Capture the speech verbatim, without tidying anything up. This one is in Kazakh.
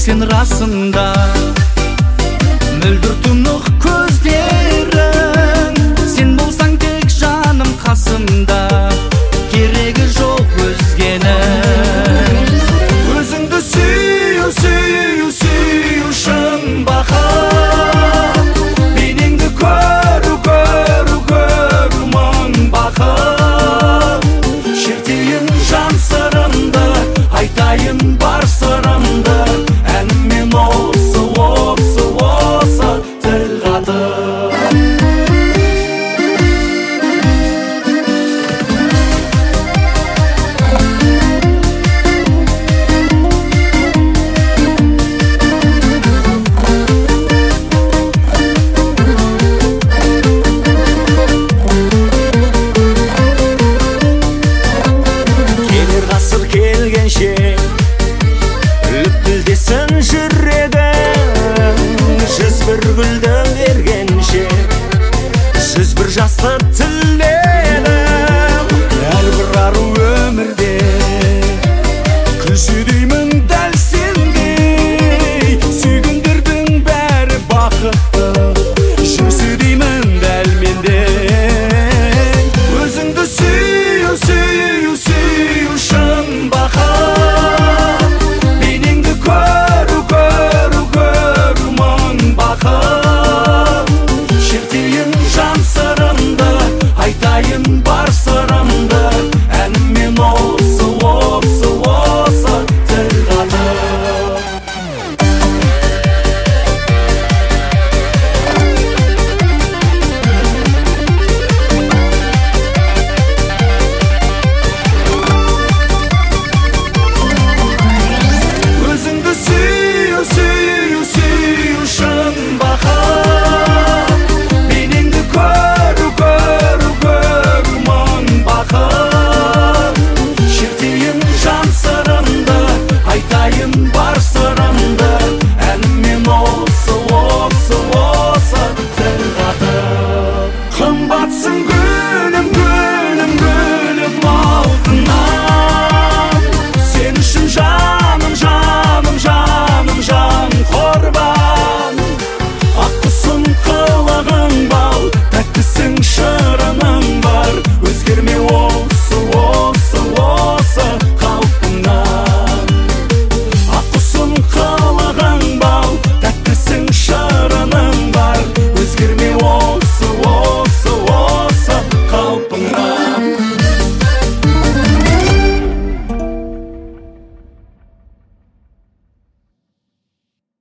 сен расында. Мөлдір тұнық көздерің, сен болсаң тек жаным қасымда, керегі жоқ өзгенің. Өзіңді сүю, сүю, сүю шын бақыт, бейнеңді көру, көру, көру мың бақыт. Шертейін жан сырымды, айтайын бар сырымды, әніммен осы, осы, осы тіл қатып. Келер ғасыр келгенше лүпілдесін жүрегің, жүз бір гүлді бергенше жүз бір жасты тіледім. Әрбір ару өмірде күлсе деймін дәл сендей, сүйгендердің бәрі бақытты жүрсе деймін дәл мендей. Өзіңді сүю, сүю, сүю шын бақыт, бейнеңді көру, көру, көру мың бақыт. Шертейін жан сырымды, айтайын бар